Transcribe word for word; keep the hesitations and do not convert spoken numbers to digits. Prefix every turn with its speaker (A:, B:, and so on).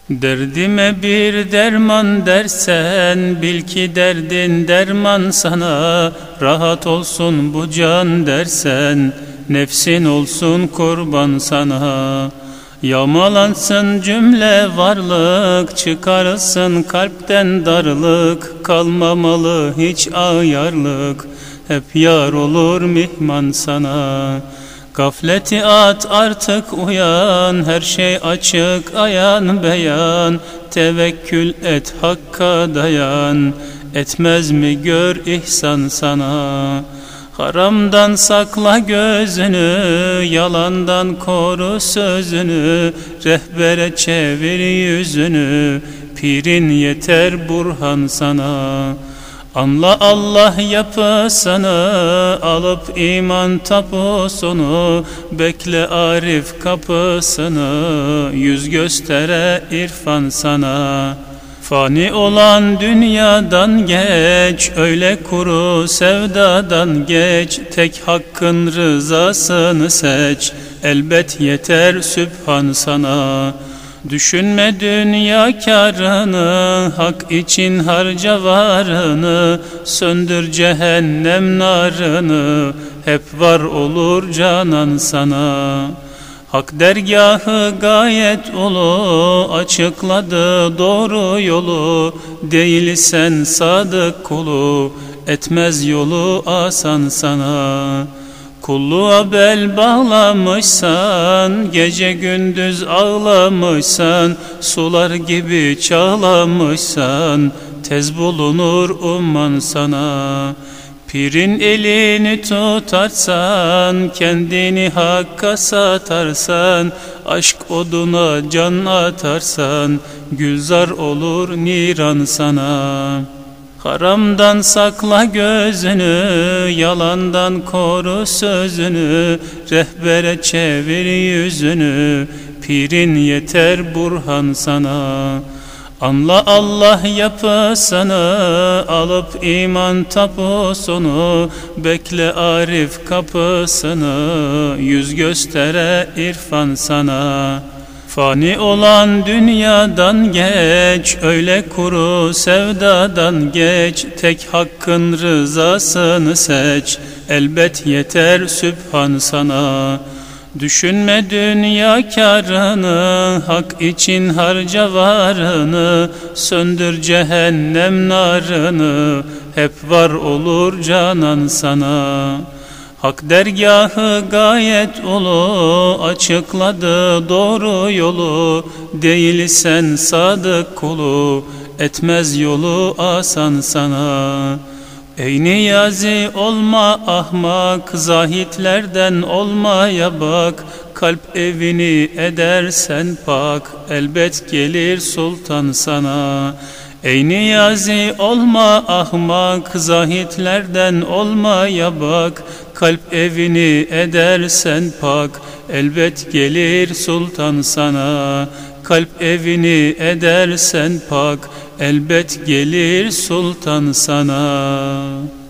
A: Derdime bir derman dersen, bil ki derdin derman sana. Rahat olsun bu can dersen, nefsin olsun kurban sana. Yağmalansın cümle varlık, çıkarılsın kalpten darlık. Kalmamalı hiç ayarlık, hep yar olur mihman sana. Gafleti at artık uyan, her şey açık ayan beyan. Tevekkül et hakka dayan, etmez mi gör ihsan sana. Haramdan sakla gözünü, yalandan koru sözünü. Rehbere çevir yüzünü, pirin yeter burhan sana. Anla Allah yapısını, alıp iman tapusunu. Bekle arif kapısını, yüz göstere irfan sana. Fani olan dünyadan geç, öyle kuru sevdadan geç. Tek hakkın rızasını seç, elbet yeter sübhan sana. Düşünme dünya kârını, hak için harca varını. Söndür cehennem narını, hep var olur canan sana. Hak dergahı gayet ulu, açıkladı doğru yolu. Değilsen sadık kulu, etmez yolu asan sana. Kulluğa bel bağlamışsan, gece gündüz ağlamışsan. Sular gibi çağlamışsan, tez bulunur umman sana. Pirin elini tutarsan, kendini hakka satarsan. Aşk oduna can atarsan, gülzar olur niran sana. Haramdan sakla gözünü, yalandan koru sözünü. Rehbere çevir yüzünü, pirin yeter burhan sana. Anla Allah yapısını, alıp iman tapusunu. Bekle arif kapısını, yüz göstere irfan sana. Fani olan dünyadan geç, öyle kuru sevdadan geç. Tek hakkın rızasını seç, elbet yeter sübhan sana. Düşünme dünya kârını, hak için harca varını. Söndür cehennem narını, hep var olur canan sana. Hak dergahı gayet ulu, açıkladı doğru yolu. Değilsen sadık kulu, etmez yolu asan sana. Ey niyazi olma ahmak, zahitlerden olmaya bak. Kalp evini edersen pak, elbet gelir sultan sana. Ey niyazi olma ahmak, zahitlerden olmaya bak. Kalp evini edersen pak, elbet gelir sultan sana. Kalp evini edersen pak, elbet gelir sultan sana.